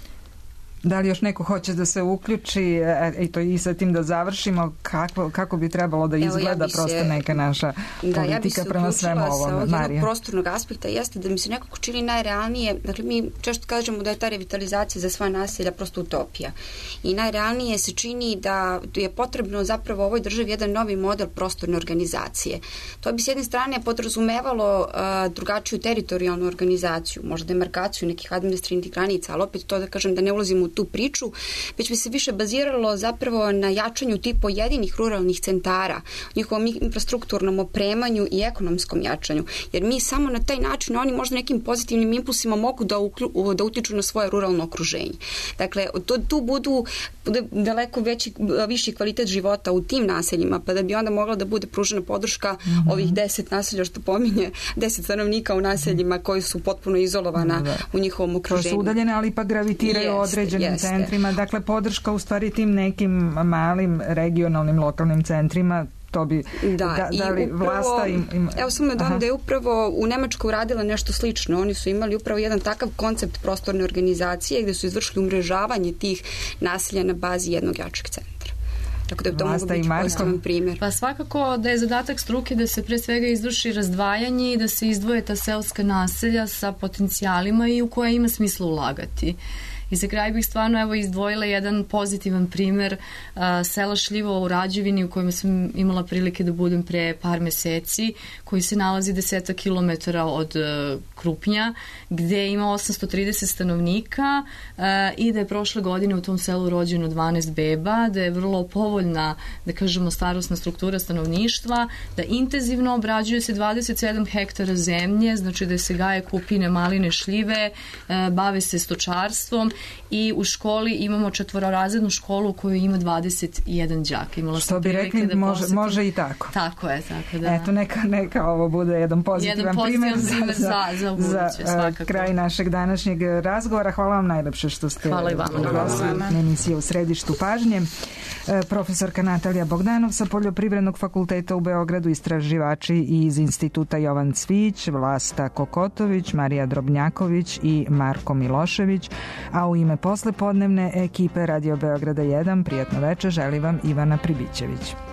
Da li još neko hoće da se uključi i sa tim da završimo, kako bi trebalo da izgleda prosto neka naša politika prema svemu ovom? Sa ovog prostornog aspekta jeste da mi se nekako čini najrealnije, dakle mi često kažemo da je ta revitalizacija za sva naselja prosto utopija i najrealnije se čini da je potrebno zapravo ovoj državi jedan novi model prostorne organizacije. To bi s jedne strane podrazumevalo drugačiju teritorijalnu organizaciju, možda demarkaciju nekih administrativnih granica, ali opet to da kažem da ne ulazimo u tu priču, već bi se više baziralo zapravo na jačanju tih pojedinih ruralnih centara, njihovom infrastrukturnom opremanju i ekonomskom jačanju, jer mi samo na taj način, oni možda nekim pozitivnim impulsima mogu da utiču na svoje ruralno okruženje. Dakle, tu bude daleko viši kvalitet života u tim naseljima, pa da bi onda mogla da bude pružena podrška ovih 10 naselja što pominje, 10 stanovnika u naseljima koji su potpuno izolovana u njihovom okruženju. To su udaljene, ali pa gravitiraju određenim centrima. Dakle, podrška u stvari tim nekim malim regionalnim lokalnim centrima, to bi da li vlasta im... Evo samo da je upravo u Nemačkoj uradila nešto slično. Oni su imali upravo jedan takav koncept prostorne organizacije gde su izvršili umrežavanje tih naselja na bazi jednog jačeg centra. Tako da je to mogu biti pozitivan primjer. Pa svakako da je zadatak struke da se pre svega izvrši razdvajanje i da se izdvoje ta seoska naselja sa potencijalima i u koje ima smisla ulagati. I za kraj bih stvarno izdvojila jedan pozitivan primer sela Šljivo u Rađevini u kojem sam imala prilike da budem pre par meseci, koji se nalazi 10 kilometara od Krupnja, gde ima 830 stanovnika i da je prošle godine u tom selu rođeno 12 beba, da je vrlo povoljna, da kažemo, starosna struktura stanovništva, da intenzivno obrađuje se 27 hektara zemlje, znači da se gaje kupine, maline, šljive, bave se stočarstvom i u školi imamo četvororazrednu školu u kojoj ima 21 đak. Što bi rekli, može i tako. Tako je, tako da. Eto, neka ovo bude jedan pozitivan primer za kraj našeg današnjeg razgovora. Hvala vam najlepše što ste na emisiji U središtu pažnje. Profesorka Natalija Bogdanov sa Poljoprivrednog fakulteta u Beogradu, istraživači iz Instituta Jovan Cvić, Vlasta Kokotović, Marija Drobnjaković i Marko Milošević, a u ime poslepodnevne ekipe Radio Beograda 1 prijatno večer želi vam Ivana Pribićević.